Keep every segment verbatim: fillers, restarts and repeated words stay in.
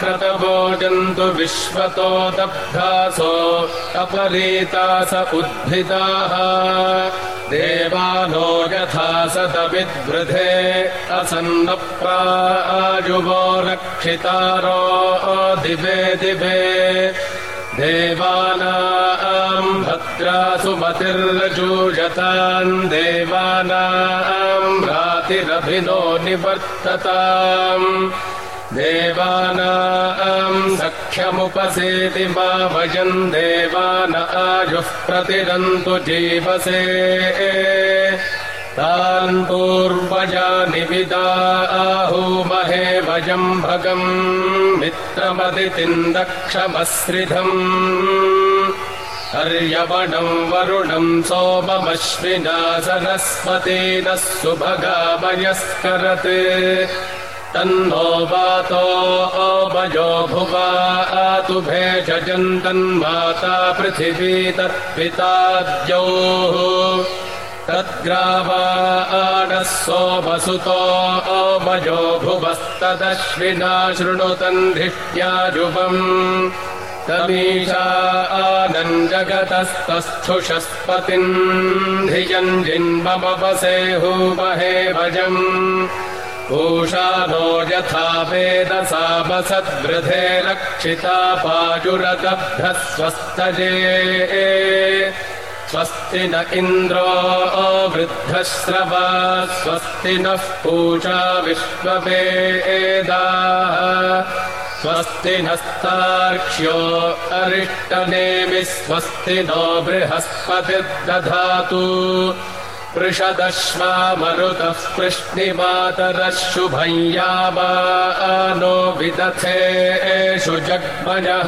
क्रतवोजन्तु विश्वतो दब्धासो अपरीतास उद्भिदाः देवानो यथा सतविद्वृधे असन्नप्राजुवो रक्षितारो दिवे दिवे देवानाम् भद्रासु मतिर्जूषताम् देवानाम् रातिरभिनो निवर्तताम् देवानाम् सख्यमुपसेति मा भजन् देवान आयुः प्रतिरन्तु जीवसे तान् पूर्वजानि विदा आहूमहे वयम् भगम् मित्रमदितिम् दक्षमश्रिधम् हर्यवणम् वरुणम् सोममश्विना सरस्वतीनः सुभगामयस्करत् तन्नो वातो ओमयो भुवा आतुभे जजन्तन्माता पृथिवी तत्पिता द्यौः तद्ग्रावा आनः सोमसुतो ओमयो भुवस्तदश्विना शृणुतन्धिष्ठ्याजुवम् तमीशा आनम् जगतस्तस्थुषस्पतिम् धियम् जिन्ममवसेहुमहे भजम् पूषानो यथा वेदसामसद्वृधे रक्षिता पाजुरदब्धः स्वस्तजे स्वस्ति न इन्द्रो वृद्धश्रवा स्वस्ति नः पूषा विश्ववेदाः स्वस्ति नस्तार्क्ष्यो अरिष्टनेमिः स्वस्ति नो बृहस्पतिर्दधातु पृषदश्वा मरुतः पृश्निमातरः शुभम् यामानो विदथे एषु जग्मयः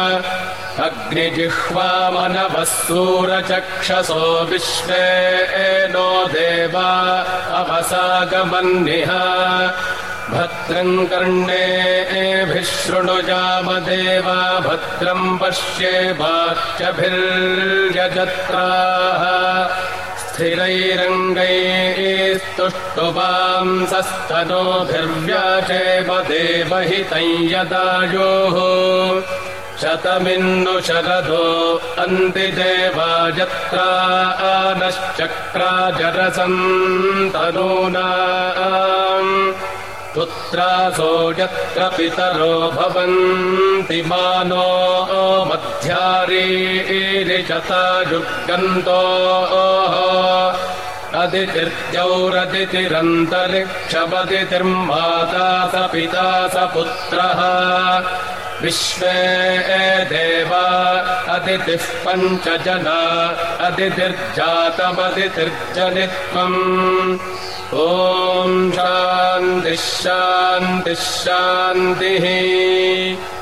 अग्निजिह्वामनवः सूरचक्षसो विश्वे नो देवा अवसागमन्निह भद्रम् कर्णेभिः शृणुजाम देवा भद्रम् पश्येमाच्यभिर्यजत्राः स्थिरैरङ्गैस्तुष्टुवांसस्तनोभिर्व्याचेम देवहितम् यदायोः शतमिन्नु शरदो अन्ति देवा यत्रा आनश्चक्राजरसन्तनूनाम् पुत्रासो यत्र पितरो भवन्ति मानो मध्यारीरिचतायुर्गन्तोः अदितिर्द्यौरदितिरन्तरिक्षमदितिर्माता स पिता स पुत्रः विश्वे देवा अदितिः पञ्च जना अदितिर्जातमदितिर्जनित्वम् ॐ शान्तिः शान्तिः शान्तिः।